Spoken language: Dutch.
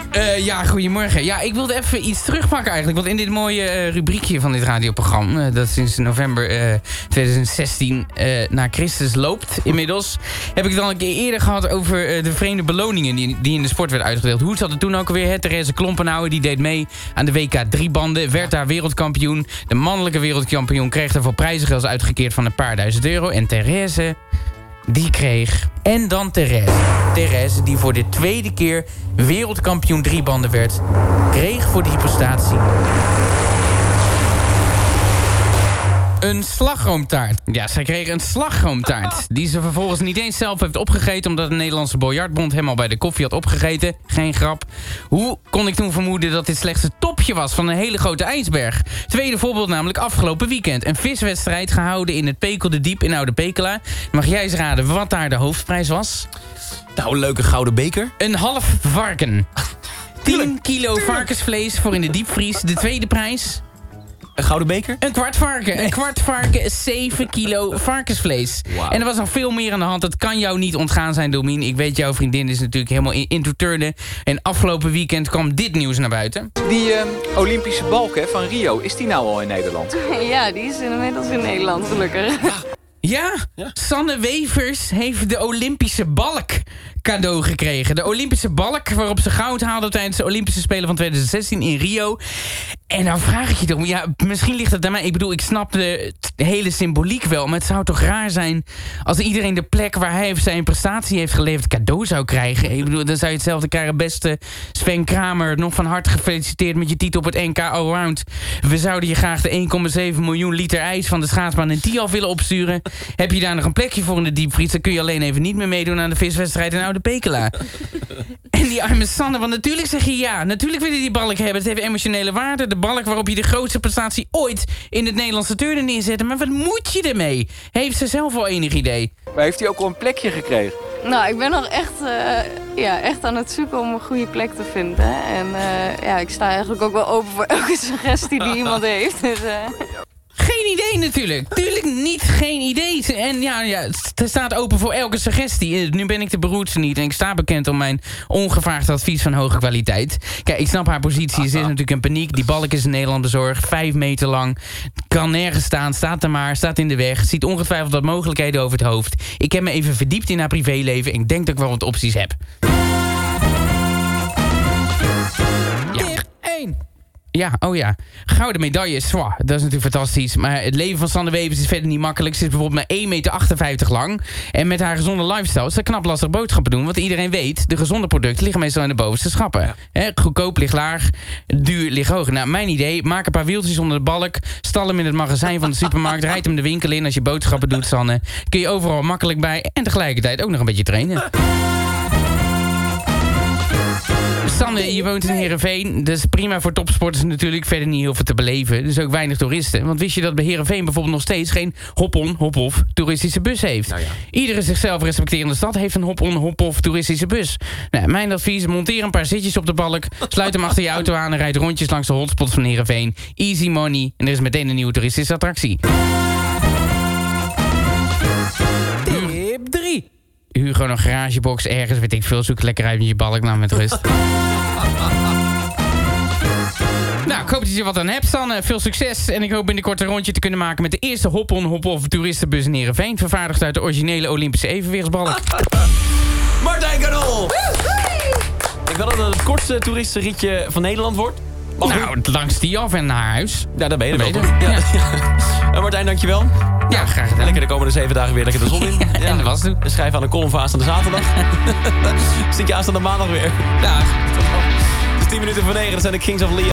Ja, goedemorgen. Ja, ik wilde even iets terugpakken eigenlijk. Want in dit mooie rubriekje van dit radioprogramma... dat sinds november 2016 naar Christus loopt inmiddels... heb ik het al een keer eerder gehad over de vreemde beloningen... die in de sport werden uitgedeeld. Hoe zat het toen ook alweer? Therese Klompenhouwer die deed mee aan de WK 3-banden... werd daar wereldkampioen. De mannelijke wereldkampioen kreeg daarvoor prijzengeld uitgekeerd van een paar duizend euro. En Therese... die kreeg... En dan Therese. Therese, die voor de tweede keer wereldkampioen 3-banden werd... kreeg voor die prestatie... een slagroomtaart. Ja, zij kreeg een slagroomtaart. Die ze vervolgens niet eens zelf heeft opgegeten... omdat de Nederlandse biljartbond hem al bij de koffie had opgegeten. Geen grap. Hoe kon ik toen vermoeden dat dit slechts het topje was... van een hele grote ijsberg? Tweede voorbeeld namelijk afgelopen weekend. Een viswedstrijd gehouden in het Pekelde Diep in Oude Pekela. Mag jij eens raden wat daar de hoofdprijs was? Nou, een leuke gouden beker. Een half varken. 10 kilo varkensvlees voor in de diepvries. De tweede prijs... Een gouden beker? Een kwart varken. Nee. Een kwart varken, 7 kilo varkensvlees. Wow. En er was nog veel meer aan de hand. Dat kan jou niet ontgaan zijn, Domien. Ik weet, jouw vriendin is natuurlijk helemaal into turnen. En afgelopen weekend kwam dit nieuws naar buiten. Die Olympische balk van Rio, is die nou al in Nederland? Ja, die is inmiddels in Nederland, gelukkig. Ja, Sanne Wevers heeft de Olympische balk cadeau gekregen. De Olympische balk waarop ze goud haalde tijdens de Olympische Spelen van 2016 in Rio. En dan vraag ik je toch, ja, misschien ligt het aan mij. Ik bedoel, ik snap de hele symboliek wel. Maar het zou toch raar zijn als iedereen de plek waar hij of zijn prestatie heeft geleverd cadeau zou krijgen. Ik bedoel, dan zou je hetzelfde krijgen. Beste Sven Kramer, nog van harte gefeliciteerd met je titel op het NK Allround. We zouden je graag de 1,7 miljoen liter ijs van de schaatsbaan in Tialf willen opsturen. Heb je daar nog een plekje voor in de diepvries, dan kun je alleen even niet meer meedoen aan de viswedstrijd in Oude Pekela. En die arme Sanne, want natuurlijk zeg je ja. Natuurlijk wil je die balk hebben. Het heeft emotionele waarde. De balk waarop je de grootste prestatie ooit in het Nederlandse turnen neerzetten. Maar wat moet je ermee? Heeft ze zelf al enig idee? Maar heeft hij ook al een plekje gekregen? Nou, ik ben nog echt aan het zoeken om een goede plek te vinden. En ik sta eigenlijk ook wel open voor elke suggestie die iemand heeft. Dus, Geen idee natuurlijk. Tuurlijk niet, geen idee. En ja, het staat open voor elke suggestie. Nu ben ik de beroerdste niet en ik sta bekend om mijn ongevraagd advies van hoge kwaliteit. Kijk, ik snap haar positie. Ze is natuurlijk in paniek. Die balk is in Nederland bezorgd. 5 meter lang. Kan nergens staan. Staat er maar. Staat in de weg. Ziet ongetwijfeld wat mogelijkheden over het hoofd. Ik heb me even verdiept in haar privéleven en ik denk dat ik wel wat opties heb. Ja. 1. Ja, oh ja. Gouden medailles, dat is natuurlijk fantastisch. Maar het leven van Sanne Wevers is verder niet makkelijk. Ze is bijvoorbeeld maar 1,58 meter lang. En met haar gezonde lifestyle is ze knap lastig boodschappen doen. Want iedereen weet, de gezonde producten liggen meestal in de bovenste schappen. Ja. Goedkoop ligt laag, duur ligt hoog. Nou, mijn idee, maak een paar wieltjes onder de balk. Stal hem in het magazijn van de supermarkt. Rijd hem de winkel in als je boodschappen doet, Sanne. Kun je overal makkelijk bij en tegelijkertijd ook nog een beetje trainen. Sanne, je woont in Heerenveen. Dat is prima voor topsporters natuurlijk. Verder niet heel veel te beleven. Dus ook weinig toeristen. Want wist je dat bij Heerenveen bijvoorbeeld nog steeds geen hop-on, hop-off toeristische bus heeft? Nou ja. Iedere zichzelf respecterende stad heeft een hop-on, hop-off toeristische bus. Nou, mijn advies, monteer een paar zitjes op de balk. Sluit hem achter je auto aan en rijd rondjes langs de hotspots van Heerenveen. Easy money. En er is meteen een nieuwe toeristische attractie. Tip 3. Huur gewoon een garagebox ergens, weet ik veel. Zoek lekker uit met je balk, nou met rust. Nou, ik hoop dat je wat aan hebt, Sanne. Veel succes. En ik hoop binnenkort een rondje te kunnen maken met de eerste hop-on, hop-off toeristenbus in Heerenveen. Vervaardigd uit de originele Olympische evenwichtsbalk. Martijn Kanol! Ik wil dat het het kortste toeristenritje van Nederland wordt. Nou, langs die af en naar huis. Ja, daar ben je er wel. Ja. Martijn, dankjewel. Ja, graag gedaan. Lekker de komende 7 dagen weer lekker de zon in. Ja, en dat was het. En schrijf aan de column van aanstaande zaterdag. Zit je aanstaande maandag weer. Dag. Het is 10 minuten voor 9, dat zijn de Kings of Leon.